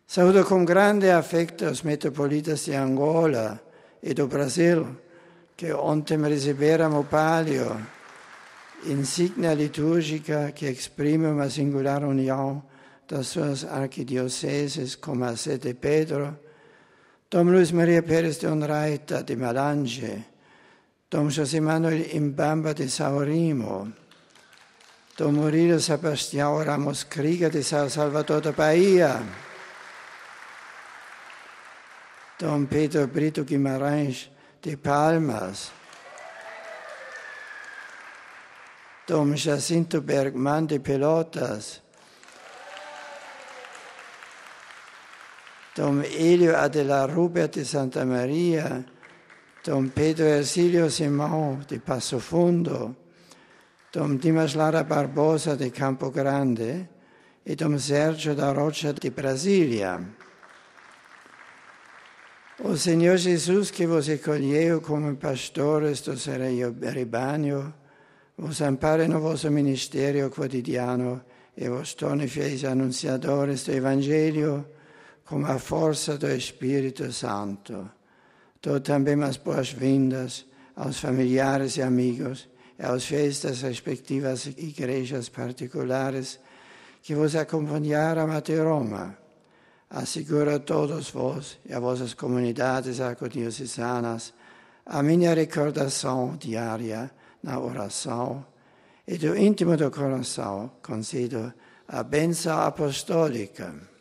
Saúdo com grande afeto os metropolitas de Angola e do Brasil, que ontem receberam o palio, insígnia litúrgica que exprime uma singular união das suas arquidioceses como a Sé de Pedro, Dom Luís Maria Pérez de Onraita de Malange, Dom José Manuel Imbamba de Saurimo, Dom Murilo Sebastião Ramos Krieger de São Salvador da Bahia, Dom Pedro Brito Guimarães de Palmas, Dom Jacinto Bergman de Pelotas, Dom Hélio Adelar Rubert de Santa Maria, Dom Pedro Ercílio Simão de Passo Fundo, Dom Dimas Lara Barbosa de Campo Grande e Dom Sérgio da Rocha de Brasília. O Senhor Jesus, que vos escolheu como pastores do seu rebanho, vos ampare no vosso ministério quotidiano e vos torne fiéis anunciadores do Evangelho com a força do Espírito Santo. Dou também as boas-vindas aos familiares e amigos e aos fiéis das respectivas igrejas particulares que vos acompanharam até Roma. Asseguro a todos vós e a vossas comunidades arcodiocesanas a minha recordação diária na oração e do íntimo do coração concedo a bênção apostólica.